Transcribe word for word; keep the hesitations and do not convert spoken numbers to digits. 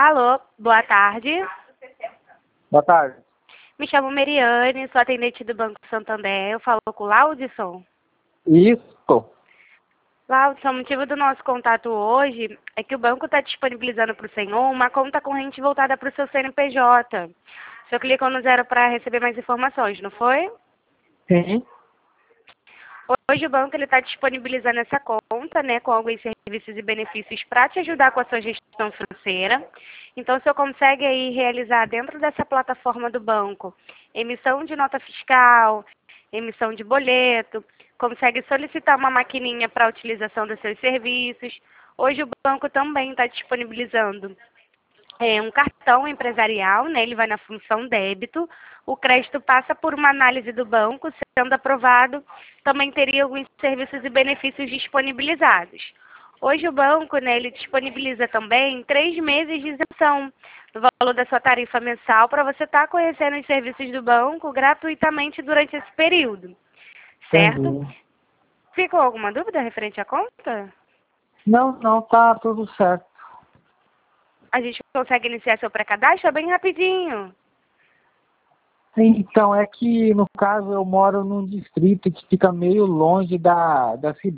Alô, boa tarde. Boa tarde. Me chamo Meriane, sou atendente do Banco Santander. Eu falo com o Laudson. Isso. Laudson, o motivo do nosso contato hoje é que o banco está disponibilizando para o senhor uma conta corrente voltada para o seu C N P J. O senhor clicou no zero para receber mais informações, não foi? Sim. Hoje o banco está disponibilizando essa conta, né, com alguns serviços e benefícios para te ajudar com a sua gestão financeira. Então, o senhor consegue aí realizar dentro dessa plataforma do banco emissão de nota fiscal, emissão de boleto, consegue solicitar uma maquininha para a utilização dos seus serviços. Hoje o banco também está disponibilizando É um cartão empresarial, né? Ele vai na função débito. O crédito passa por uma análise do banco, sendo aprovado, também teria alguns serviços e benefícios disponibilizados. Hoje o banco, né, ele disponibiliza também três meses de isenção do valor da sua tarifa mensal para você estar conhecendo os serviços do banco gratuitamente durante esse período, certo? Entendi. Ficou alguma dúvida referente à conta? Não, não, tá tudo certo. A gente consegue iniciar seu pré-cadastro bem rapidinho. Então, é que no caso eu moro num distrito que fica meio longe da, da cidade.